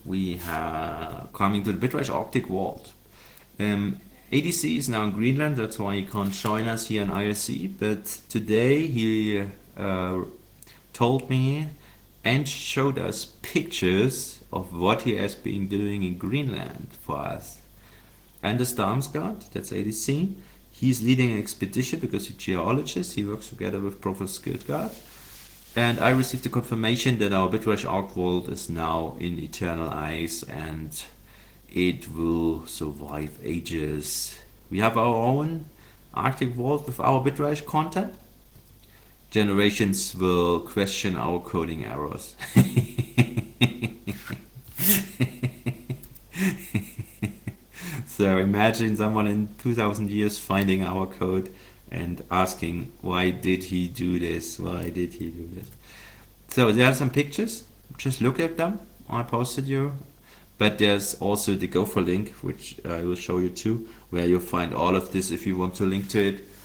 we have coming to the Bitwise Arctic Vault. ADC is now in Greenland, that's why he can't join us here in IRC, but today he told me and showed us pictures of what he has been doing in Greenland for us. Anders Damsgaard, that's ADC, he's leading an expedition because he's a geologist, he works together with Professor Skildgaard. And I received the confirmation that our Bitrush Arc Vault is now in eternal ice and it will survive ages. We have our own Arctic Vault with our Bitrush content. Generations will question our coding errors. So imagine someone in 2000 years finding our code and asking, why did he do this? Why did he do this? So there are some pictures. Just look at them. I posted you. But there's also the Gopher link, which I will show you too, where you'll find all of this if you want to link to it.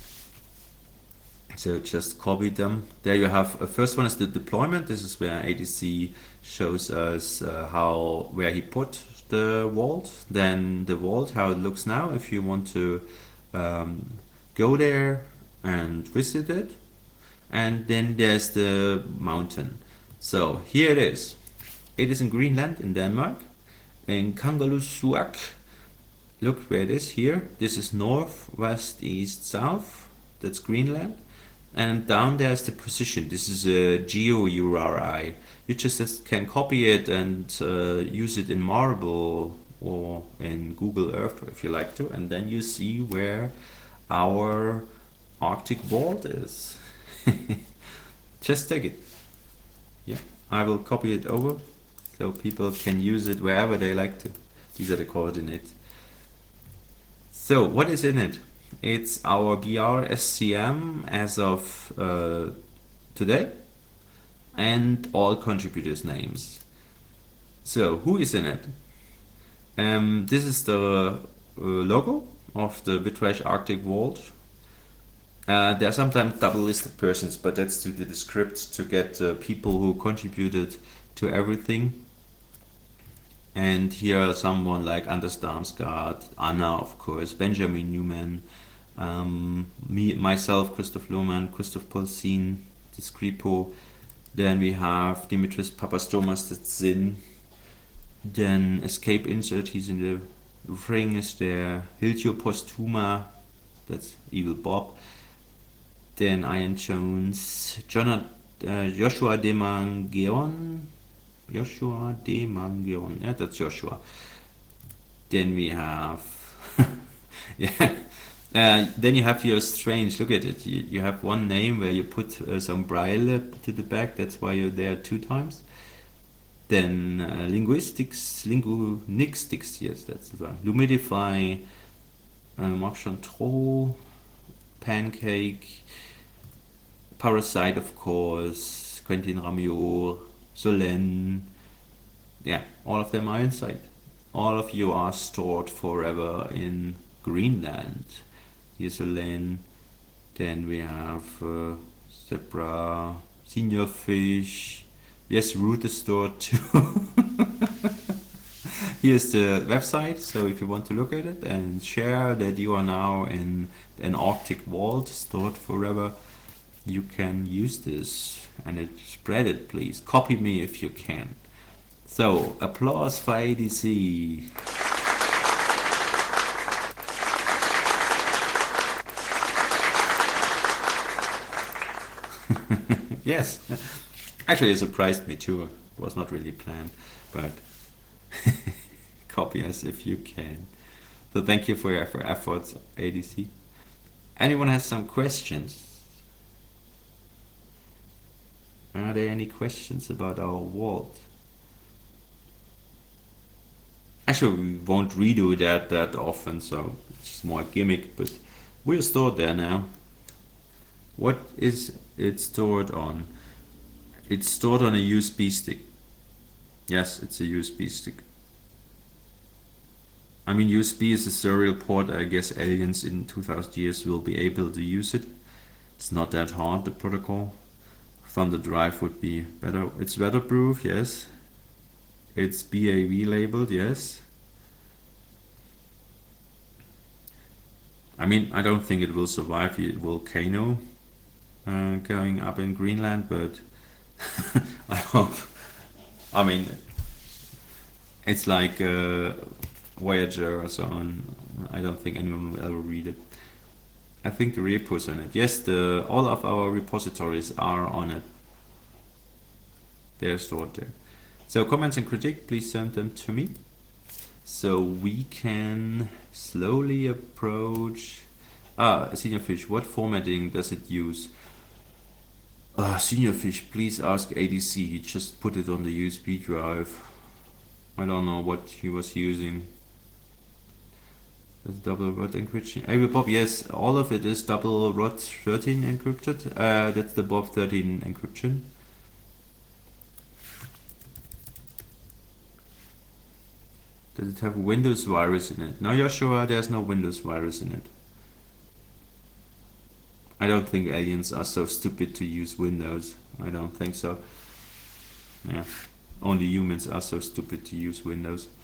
So just copy them. There you have, first one is the deployment. This is where ADC shows us where he put the vault. Then the vault, how it looks now, if you want to go there and visit it. And then there's the mountain. So here it is. It is in Greenland, in Denmark, in Kangerlussuaq. Look where it is here. This is north, west, east, south. That's Greenland. And down there's the position. This is a GeoURI. You just can copy it and use it in Marble or in Google Earth if you like to. And then you see where our Arctic vault is. Just take it. Yeah, I will copy it over so people can use it wherever they like to. These are the coordinates. So what is in it? It's our BR SCM as of today and all contributors' names. So who is in it? This is the logo of the Bittrash Arctic Vault. There are sometimes double listed persons, but that's to the script to get people who contributed to everything. And here are someone like Anders Damsgaard, Anna, of course, Benjamin Newman, myself, Christoph Lohmann, Christoph Polsin, Discrepo. Then we have Dimitris Papastomas, that's Zin. Then Escape Insert, he's in the ring, is there. Hiltio Postuma, that's Evil Bob. Then Ian Jones, Joshua Demangeon. Joshua Demangeon, yeah, that's Joshua. Then we have, yeah. Then you have your strange, look at it. You have one name where you put some braille to the back, that's why you're there 2 times. Then linguistics, yes, that's the one. Lumidify, Marc Chantreau, Pancake, Parasite, of course, Quentin Rameau, Solen. Yeah, all of them are inside. All of you are stored forever in Greenland. Here's Solen. Then we have Zebra, Senior Fish. Yes, Root is stored too. Here's the website, so if you want to look at it and share that you are now in an Arctic vault stored forever, you can use this and spread it, please. Copy me if you can. So, applause for ADC. Yes. Actually, it surprised me too. It was not really planned, but copy us if you can. So thank you for your efforts, ADC. Anyone has some questions? Are there any questions about our vault? Actually, we won't redo that often, so it's more a gimmick, but we're stored there now. What is it stored on? It's stored on a USB stick. Yes, it's a USB stick. I mean, USB is a serial port. I guess aliens in 2000 years will be able to use it. It's not that hard, the protocol. Thunder drive would be better. It's weatherproof, yes. It's BAV labeled, yes. I mean, I don't think it will survive the volcano going up in Greenland, but I hope. I mean, it's like Voyager or so on. I don't think anyone will ever read it. I think the repo's on it. Yes, the all of our repositories are on it. They're stored there. So comments and critique, please send them to me. So we can slowly approach. Senior Fish, what formatting does it use? Senior Fish, please ask ADC. He just put it on the USB drive. I don't know what he was using. That's double rot encryption. Hey, Bob, yes, all of it is double rot 13 encrypted. That's the Bob 13 encryption. Does it have Windows virus in it? No, you're sure there's no Windows virus in it. I don't think aliens are so stupid to use Windows. I don't think so. Yeah. Only humans are so stupid to use Windows.